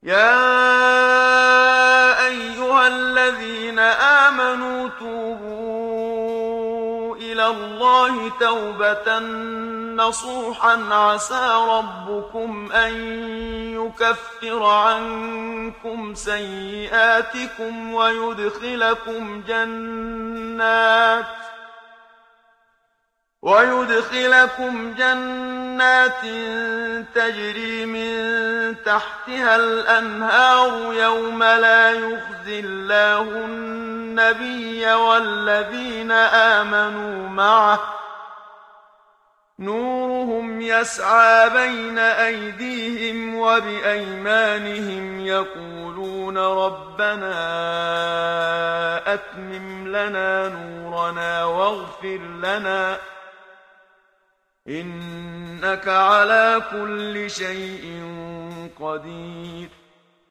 يا أيها الذين آمنوا توبوا إلى الله توبة نصوحا عسى ربكم أن يكفر عنكم سيئاتكم ويدخلكم جنات تجري من تحتها الأنهار يوم لا يخزي الله النبي والذين آمنوا معه نورهم يسعى بين أيديهم وبأيمانهم يقولون ربنا أتمم لنا نورنا واغفر لنا إنك على كل شيء قدير